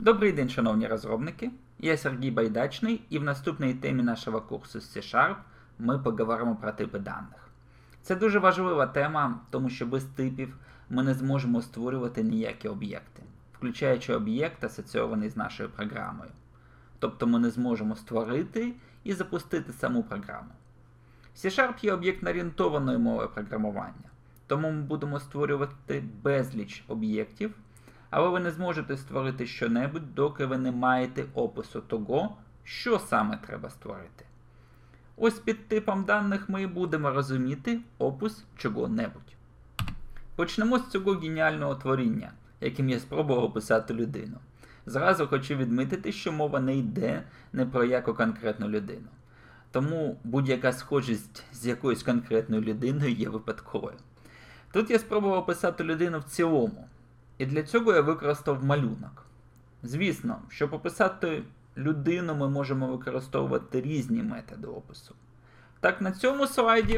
Добрий день, шановні розробники! Я Сергій Байдачний, і в наступній темі нашого курсу з C# ми поговоримо про типи даних. Це дуже важлива тема, тому що без типів ми не зможемо створювати ніякі об'єкти, включаючи об'єкт, асоційований з нашою програмою. Тобто ми не зможемо створити і запустити саму програму. C# є об'єктно-орієнтованою мовою програмування, тому ми будемо створювати безліч об'єктів, але ви не зможете створити що-небудь, доки ви не маєте опису того, що саме треба створити. Ось під типом даних ми і будемо розуміти опис чого-небудь. Почнемо з цього геніального творіння, яким я спробував описати людину. Зразу хочу відмітити, що мова не йде не про яку конкретну людину. Тому будь-яка схожість з якоюсь конкретною людиною є випадковою. Тут я спробував описати людину в цілому. І для цього я використав малюнок. Звісно, щоб описати людину, ми можемо використовувати різні методи опису. Так, на цьому слайді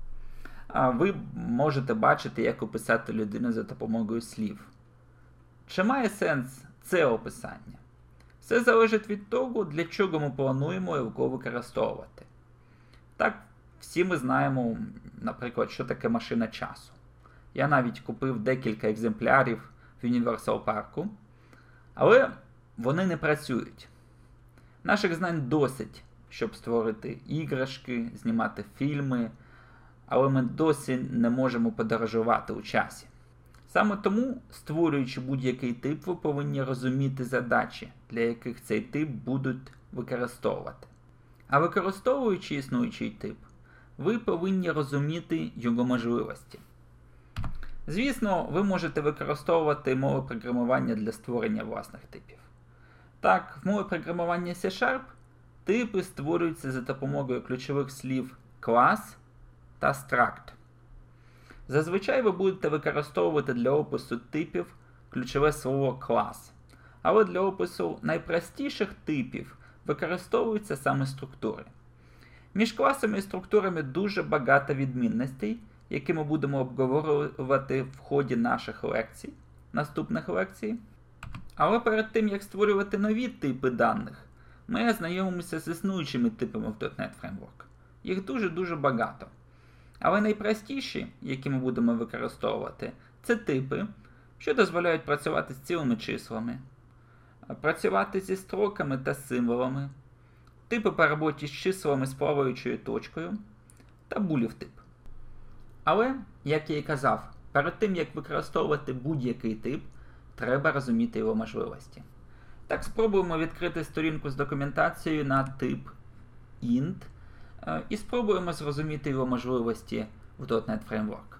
ви можете бачити, як описати людину за допомогою слів. Чи має сенс це описання? Все залежить від того, для чого ми плануємо його використовувати. Так, всі ми знаємо, наприклад, що таке машина часу. Я навіть купив декілька екземплярів в Universal парку, але вони не працюють. Наших знань досить, щоб створити іграшки, знімати фільми, але ми досі не можемо подорожувати у часі. Саме тому, створюючи будь-який тип, ви повинні розуміти задачі, для яких цей тип будуть використовувати. А використовуючи існуючий тип, ви повинні розуміти його можливості. Звісно, ви можете використовувати мови програмування для створення власних типів. Так, в мові програмування C# типи створюються за допомогою ключових слів клас та struct. Зазвичай ви будете використовувати для опису типів ключове слово клас, але для опису найпростіших типів використовуються саме структури. Між класами і структурами дуже багато відмінностей, які ми будемо обговорювати в ході наших лекцій, наступних лекцій. Але перед тим, як створювати нові типи даних, ми ознайомимося з існуючими типами в .NET Framework. Їх дуже-дуже багато. Але найпростіші, які ми будемо використовувати, це типи, що дозволяють працювати з цілими числами, працювати зі строками та символами, типи по роботі з числами з плаваючою точкою та булів тип. Але, як я і казав, перед тим, як використовувати будь-який тип, треба розуміти його можливості. Так, спробуємо відкрити сторінку з документацією на тип int і спробуємо зрозуміти його можливості в .NET Framework.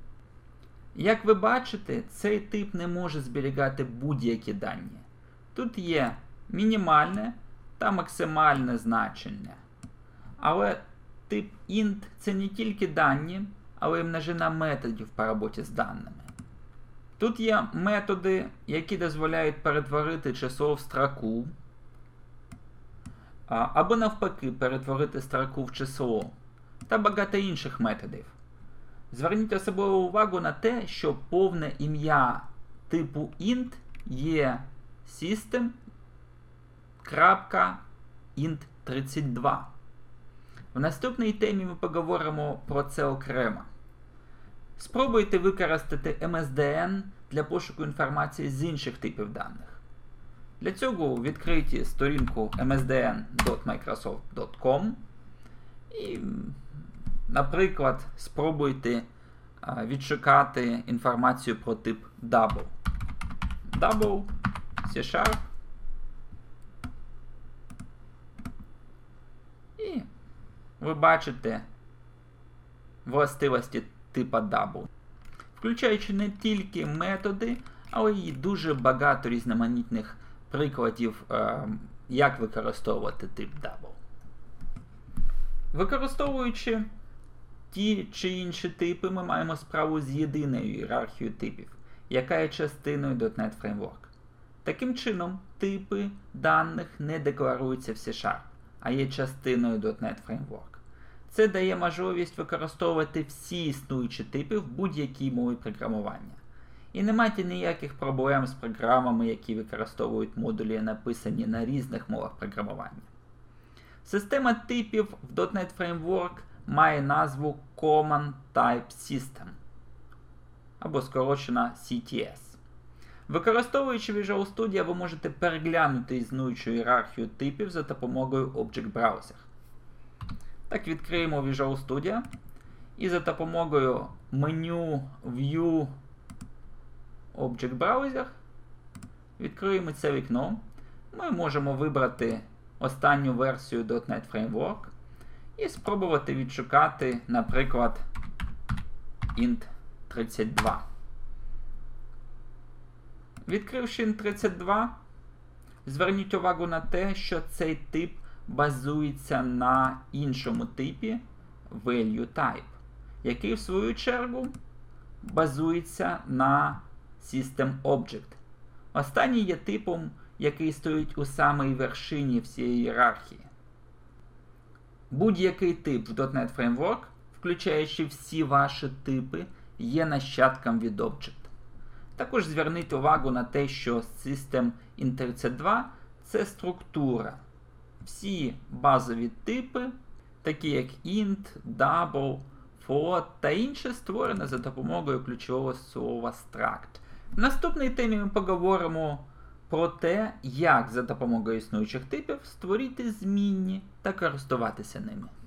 Як ви бачите, цей тип не може зберігати будь-які дані. Тут є мінімальне та максимальне значення. Але тип int – це не тільки дані, але й множина методів по роботі з даними. Тут є методи, які дозволяють перетворити число в строку, або навпаки перетворити строку в число, та багато інших методів. Зверніть особливу увагу на те, що повне ім'я типу int є system.int32. В наступній темі ми поговоримо про це окремо. Спробуйте використати MSDN для пошуку інформації з інших типів даних. Для цього відкрийте сторінку msdn.microsoft.com і, наприклад, спробуйте відшукати інформацію про тип double. Double, C#. І ви бачите властивості типа double, включаючи не тільки методи, але й дуже багато різноманітних прикладів, як використовувати тип double. Використовуючи ті чи інші типи, ми маємо справу з єдиною ієрархією типів, яка є частиною .NET Framework. Таким чином, типи даних не декларуються в C#, а є частиною .NET Framework. Це дає можливість використовувати всі існуючі типи в будь-якій мові програмування. І не майте ніяких проблем з програмами, які використовують модулі, написані на різних мовах програмування. Система типів в .NET Framework має назву Common Type System, або скорочена CTS. Використовуючи Visual Studio, ви можете переглянути існуючу ієрархію типів за допомогою Object Browser. Так, відкриємо Visual Studio і за допомогою меню View Object Browser відкриємо це вікно. Ми можемо вибрати останню версію .NET Framework і спробувати відшукати, наприклад, int32. Відкривши int32, зверніть увагу на те, що цей тип базується на іншому типі ValueType, який в свою чергу базується на SystemObject. Останній є типом, який стоїть у самій вершині всієї ієрархії. Будь-який тип в .NET Framework, включаючи всі ваші типи, є нащадком від Object. Також зверніть увагу на те, що SystemInt32 – це структура. Всі базові типи, такі як int, double, float та інші, створені за допомогою ключового слова struct. В наступній темі ми поговоримо про те, як за допомогою існуючих типів створити змінні та користуватися ними.